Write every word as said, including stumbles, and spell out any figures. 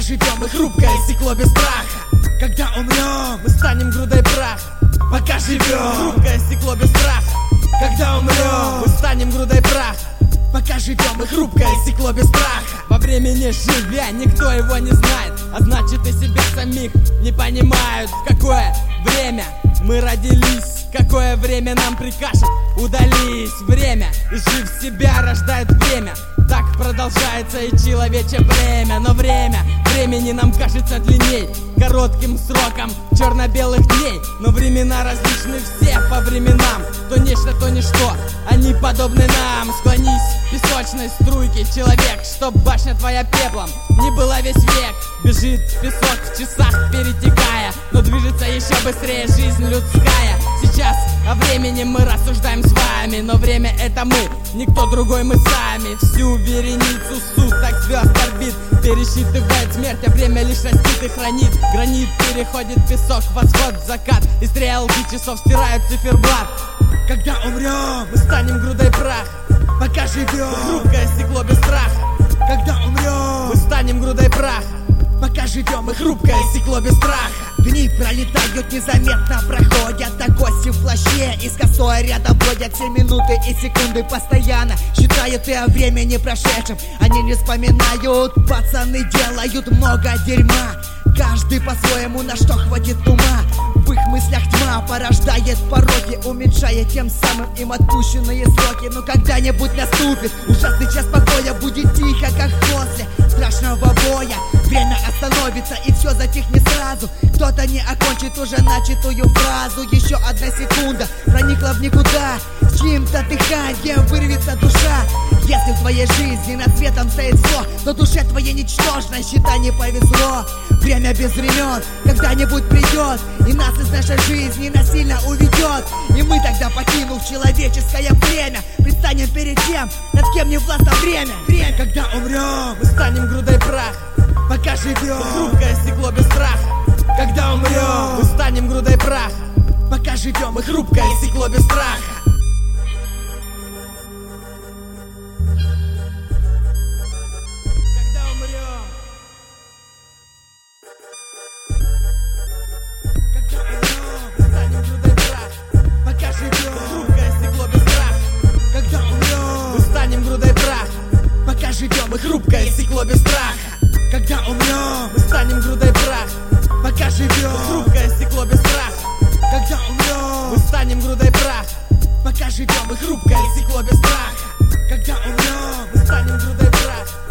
живем, и хрупкое стекло без страха. Когда умрем, мы станем грудой праха. Пока живем, хрупкое стекло без страха. Когда умрем, мы станем грудой праха. Пока живем, и хрупкое стекло без страха. Во времени живя, никто его не знает, а значит и себя самих не понимают. В какое время мы родились, какое время нам прикажет удались. Время, и жив себя, рождает время. Так продолжается и человече время. Но время, времени нам кажется длинней, коротким сроком черно-белых дней. Но времена различны все по временам. То нечто, то ничто, они подобны нам. Склонись в песочной струйке, человек, чтоб башня твоя пеплом не была весь век. Бежит песок в часах, перетекая, но движется еще быстрее жизнь людская. Сейчас о времени мы рассуждаем с вами, но время это мы, никто другой, мы сами. Всю вереницу суток звезд орбит пересчитывает смерть, а время лишь растит и хранит. Гранит переходит песок, восход, закат, и стрелки часов стирают циферблат. Когда умрем, мы станем грудой праха. Пока живем, хрупкое стекло без страха. Когда умрем, мы станем грудой праха. Пока живем, и хрупкое стекло без страха. Дни пролетают незаметно, проходят, а гости в плаще и с косой рядом бродят. Все минуты и секунды постоянно считают и о времени прошедшем. Они не вспоминают, пацаны делают много дерьма. Каждый по-своему, на что хватит ума. В их мыслях тьма порождает пороки, уменьшая тем самым им отпущенные сроки. Но когда-нибудь наступит ужасный час покоя, будет тихо, как после страшного боя. Время остановится и все затихнет сразу. Кто-то не окончит уже начатую фразу. Еще одна секунда проникла в никуда, с чьим-то дыханием вырвется душа. Если в твоей жизни над светом стоит зло, то душе твоей ничтожной, считай, не повезло. Время без времен когда-нибудь придет, и нас из нашей жизни насильно уведет. И мы тогда, покинув человеческое племя, предстанем перед тем, над кем не властно время. Время, когда умрем, мы станем грудой праха. Пока живем, хрупкое стекло без страха. Когда умрем, мы станем грудой праха. Пока живем, и хрупкое стекло без страха. Живем, и хрупкое стекло без страха. Когда умрем, мы станем грудой праха. Пока живем, хрупкое стекло без страха. Когда умрем, мы станем грудой праха. Пока живем, и хрупкое стекло без страха. Когда умрем, мы станем грудой праха.